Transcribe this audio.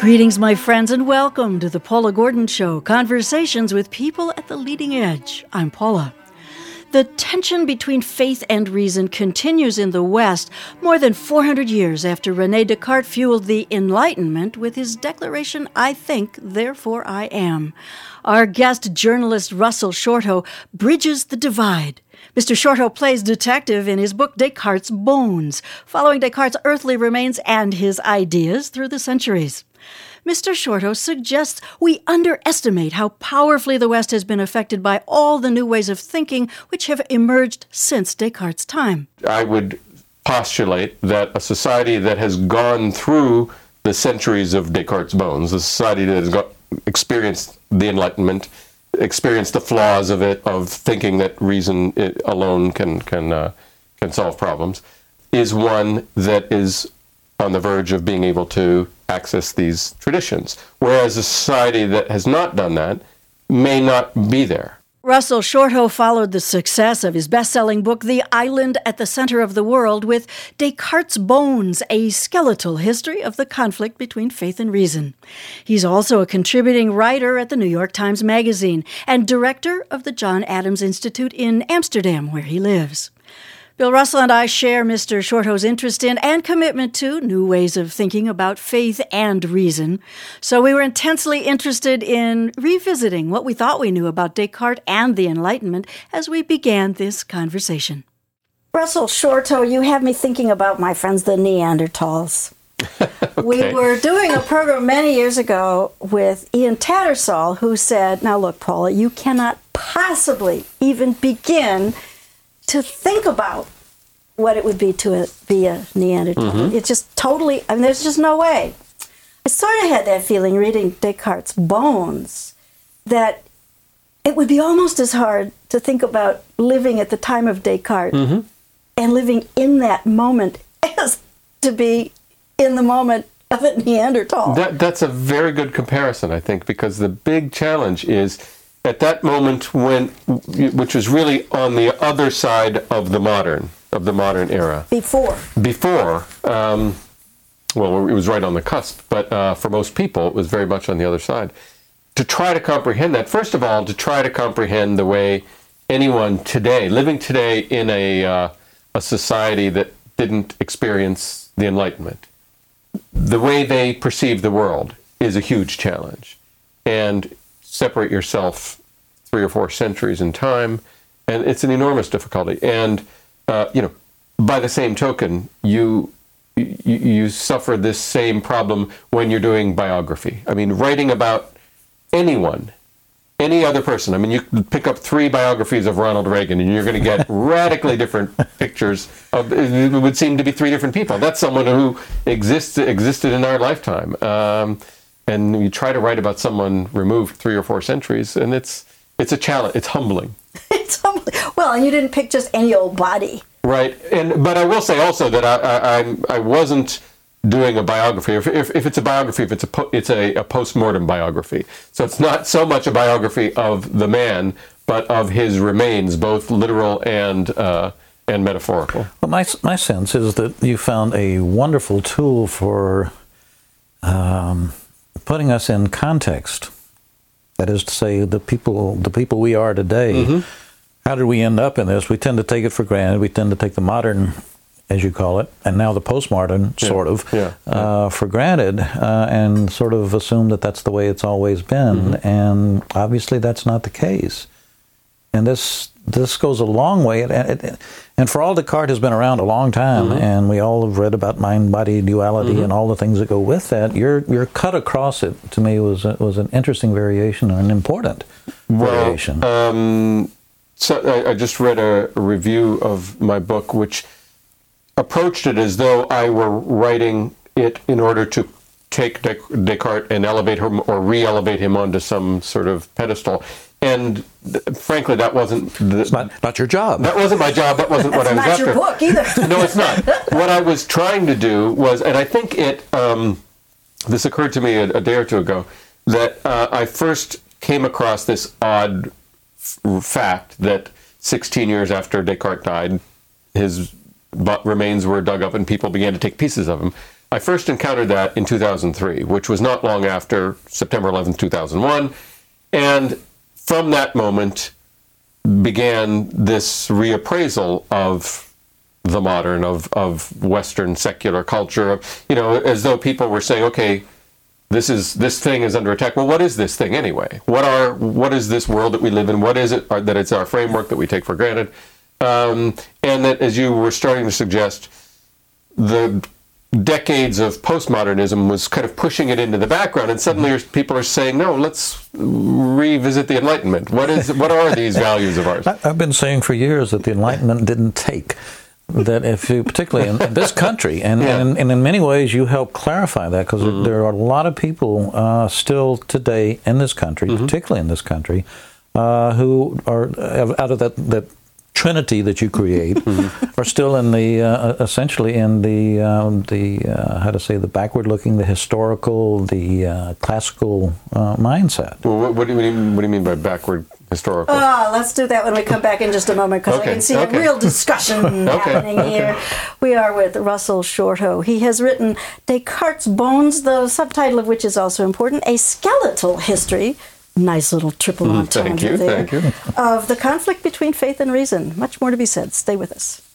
Greetings, my friends, and welcome to the Paula Gordon Show, conversations with people at the leading edge. I'm Paula. The tension between faith and reason continues in the West more than 400 years after René Descartes fueled the Enlightenment with his declaration, "I think, therefore I am." Our guest journalist Russell Shorto bridges the divide. Mr. Shorto plays detective in his book Descartes' Bones, following Descartes' earthly remains and his ideas through the centuries. Mr. Shorto suggests we underestimate how powerfully the West has been affected by all the new ways of thinking which have emerged since Descartes' time. I would postulate that a society that has gone through the centuries of Descartes' Bones, a society that has experienced the Enlightenment, experienced the flaws of it, of thinking that reason alone can solve problems, is one that is on the verge of being able to access these traditions, whereas a society that has not done that may not be there. Russell Shorto followed the success of his best-selling book, The Island at the Center of the World, with Descartes' Bones, a skeletal history of the conflict between faith and reason. He's also a contributing writer at the New York Times Magazine and director of the John Adams Institute in Amsterdam, where he lives. Bill Russell and I share Mr. Shorto's interest in and commitment to new ways of thinking about faith and reason. So we were intensely interested in revisiting what we thought we knew about Descartes and the Enlightenment as we began this conversation. Russell Shorto, you have me thinking about my friends, the Neanderthals. Okay. We were doing a program many years ago with Ian Tattersall, who said, now look, Paula, you cannot possibly even begin to think about what it would be to be a Neanderthal. Mm-hmm. It's just totally, there's just no way. I sort of had that feeling reading Descartes' Bones, that it would be almost as hard to think about living at the time of Descartes and living in that moment as to be in the moment of a Neanderthal. That's a very good comparison, I think, because the big challenge is at that moment which was really on the other side of the modern era. Before, well, it was right on the cusp, but for most people, it was very much on the other side. To try to comprehend that, first of all, to try to comprehend the way anyone today, living today in a society that didn't experience the Enlightenment, the way they perceive the world is a huge challenge. And separate yourself 3 or 4 centuries in time, and it's an enormous difficulty. And by the same token, you suffer this same problem when you're doing biography. I mean, writing about anyone, any other person. I mean, you pick up 3 biographies of Ronald Reagan, and you're going to get radically different pictures of. It would seem to be 3 different people. That's someone who existed in our lifetime. And you try to write about someone removed 3 or 4 centuries, and it's a challenge. It's humbling. It's humbling. Well, and you didn't pick just any old body. Right. But I will say also that I wasn't doing a biography. If it's a biography, it's a post-mortem biography. So it's not so much a biography of the man, but of his remains, both literal and metaphorical. Well, my sense is that you found a wonderful tool for putting us in context. That is to say, the people we are today. How did we end up in this? We tend to take it for granted. We tend to take the modern, as you call it, and now the postmodern, for granted, and sort of assume that that's the way it's always been. And obviously, that's not the case. And this goes a long way. And for all Descartes has been around a long time, and we all have read about mind-body duality and all the things that go with that, your cut across it, to me, was an interesting variation and an important variation. So I just read a review of my book, which approached it as though I were writing it in order to take Descartes and elevate him or re-elevate him onto some sort of pedestal. And frankly, that wasn't... not your job. That wasn't my job. That wasn't what I was after. That's not your book either. No, it's not. What I was trying to do was, and I think this occurred to me a day or two ago, that I first came across this odd fact that 16 years after Descartes died, his remains were dug up and people began to take pieces of him. I first encountered that in 2003, which was not long after September 11th, 2001. And from that moment began this reappraisal of the modern, of Western secular culture, as though people were saying, okay, this thing is under attack. Well, what is this thing anyway? What is this world that we live in? What is it that it's our framework that we take for granted? And that, as you were starting to suggest, the decades of postmodernism was kind of pushing it into the background, and suddenly people are saying, no, let's revisit the Enlightenment. What are these values of ours? I've been saying for years that the Enlightenment didn't take. That if you, particularly in this country, and in many ways you help clarify that, because there are a lot of people still today in this country, particularly in this country, who are out of that trinity that you create, are still in the essentially in the the backward-looking, the historical, the classical mindset. Well, what do you mean by backward historical? Let's do that when we come back in just a moment, because I can see a real discussion happening here. We are with Russell Shorto. He has written Descartes' Bones, the subtitle of which is also important, A Skeletal History. Nice little triple entendre there. Thank you. Of the conflict between faith and reason. Much more to be said. Stay with us.